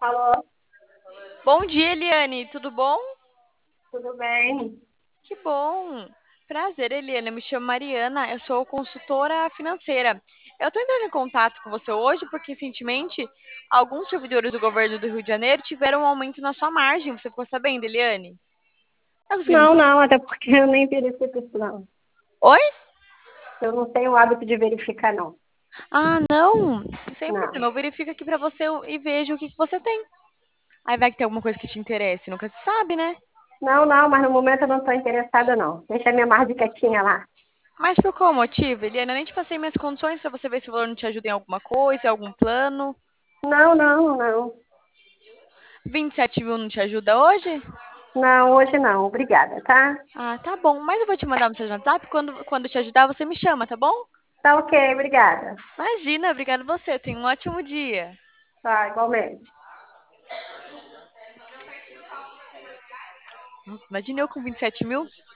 Alô, Bom dia, Eliane, tudo bom? tudo bem? Que bom! Prazer, Eliane. Eu me chamo Mariana, eu sou consultora financeira. Eu estou entrando em contato com você hoje porque, recentemente, alguns servidores do governo do Rio de Janeiro tiveram um aumento na sua margem. Você ficou sabendo, Eliane? Tá conseguindo me... Não, não, até porque eu nem verifico isso, não. Oi? Eu não tenho o hábito de verificar, não. Ah, não! Sem Não, problema, eu verifico aqui pra você e vejo o que que você tem. Aí vai que tem alguma coisa que te interesse, nunca se sabe, né? não, não, mas no momento eu não estou interessada, não. Deixa a minha margem quietinha lá. Mas por qual motivo, Eliane? Eu nem te passei minhas condições pra você ver se o valor não te ajuda em alguma coisa, em algum plano. Não, não, não. 27 mil não te ajuda hoje? Não, hoje não, obrigada, tá? Ah, tá bom. Mas eu vou te mandar uma mensagem no WhatsApp. Quando te ajudar, você me chama, tá bom? Tá ok, obrigada. Imagina, obrigada a você. Tenha um ótimo dia. Tá, igualmente. Nossa, imagina eu com 27 mil.